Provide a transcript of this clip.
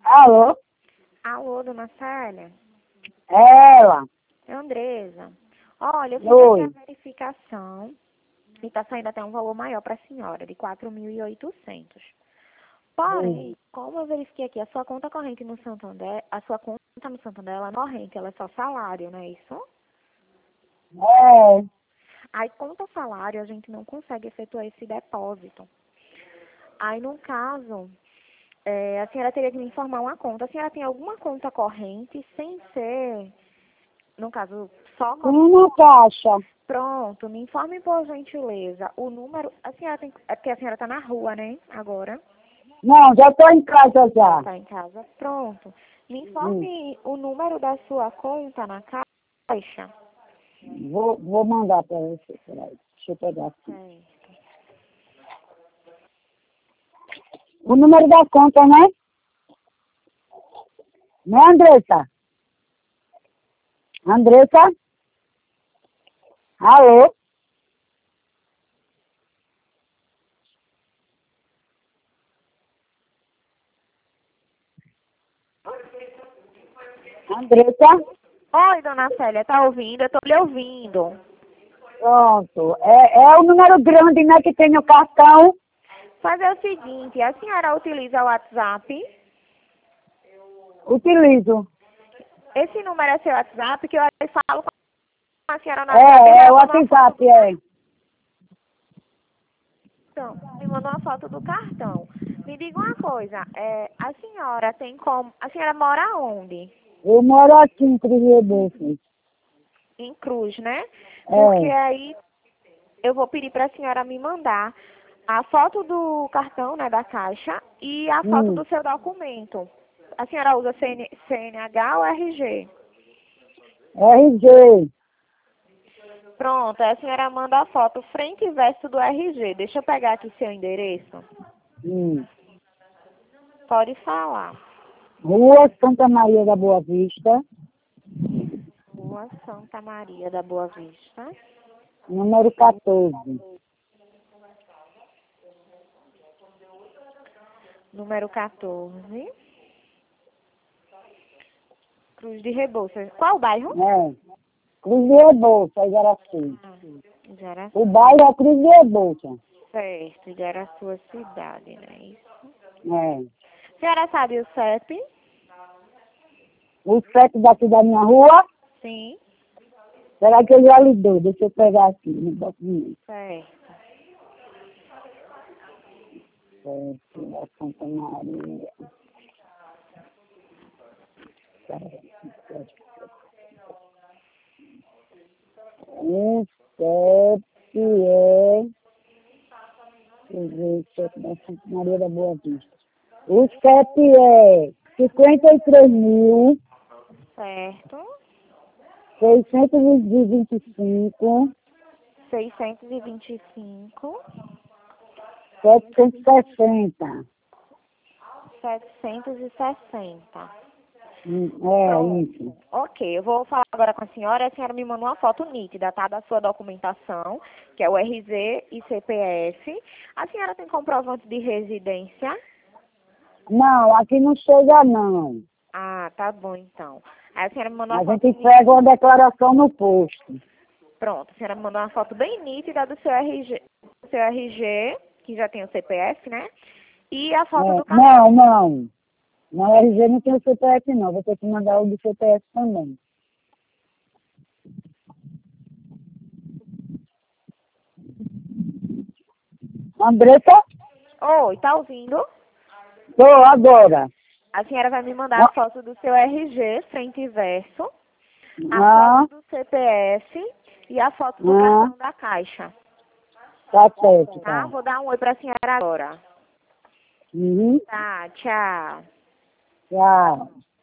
Alô? Alô, dona Célia? Ela? É Andresa. Olha, eu fiz aqui Oi. a verificação e está saindo até um valor maior para a senhora, de 4.800. Porém, como eu verifiquei aqui, a sua conta corrente no Santander, a sua conta no Santander, ela é corrente, ela é só salário, não é isso? É. Aí, conta salário, a gente não consegue efetuar esse depósito. Aí, no caso, a senhora teria que me informar uma conta. A senhora tem alguma conta corrente sem ser, no caso, só com... Uma caixa. Pronto, me informe por gentileza. O número, a senhora tem, é porque a senhora está na rua, né, agora? Não, já estou em casa já. Está em casa? Pronto. Me informe o número da sua conta na caixa. Vou mandar para você. Peraí. Deixa eu pegar aqui. Certo. O número da conta, né? Não é, Andressa? Andressa? Alô? Andressa? Oi, dona Célia, tá ouvindo? Eu tô lhe ouvindo. Pronto. É o número grande, né, que tem no cartão. Fazer o seguinte, a senhora utiliza o WhatsApp? Utilizo. Esse número é seu WhatsApp, que eu falo com a senhora no WhatsApp, É ela o manda uma foto WhatsApp, do é. cartão. Me mandou uma foto do cartão. Me diga uma coisa, a senhora tem como... A senhora mora onde? Eu moro aqui em Cruz Em Cruz, né? Porque É. aí eu vou pedir para a senhora me mandar a foto do cartão, né, da caixa, e a foto Hum. do seu documento. A senhora usa CNH ou RG? RG. Pronto, aí a senhora manda a foto frente e verso do RG. Deixa eu pegar aqui seu endereço. Hum. Pode falar. Rua Santa Maria da Boa Vista, Rua Santa Maria da Boa Vista. número 14. Número 14. Cruz de Rebouças. Qual o bairro? É. Cruz de Rebouça, Igaraçu. Já era O bairro é Cruz de Rebouça. certo, já era a sua cidade, né? Isso. É. A senhora sabe o CEP? O CEP daqui da minha rua, Sim. será que eu já lhe dou? Deixa eu pegar aqui no documento. Certo. CEP da Santa Maria. O CEP é... Deixa eu ver, o CEP da Santa Maria da Boa Vista. O CEP é 53.000. Certo. 625, 625. 760. 760. É Pronto. isso. Ok, eu vou falar agora com a senhora. A senhora me manda uma foto nítida, tá? Da sua documentação, que é o RZ e CPF. A senhora tem comprovante de residência? Não, aqui não chega não. Ah, tá bom então. Aí a senhora me mandou A uma gente foto entrega nítida. uma declaração no posto. Pronto, a senhora me mandou uma foto bem nítida do seu RG, que já tem o CPF, né? E a foto É, do não, cartão. não. Na RG não tem o CPF não. Vou ter que mandar o do CPF também. Andressa? Oi, tá ouvindo? Tô agora. A senhora vai me mandar a foto do seu RG, frente e verso, a Ah, foto do CPF e a foto do ah, cartão da caixa, tá certo, tá? tá. Vou dar um oi pra senhora agora. Uhum, Tá, tchau. tchau.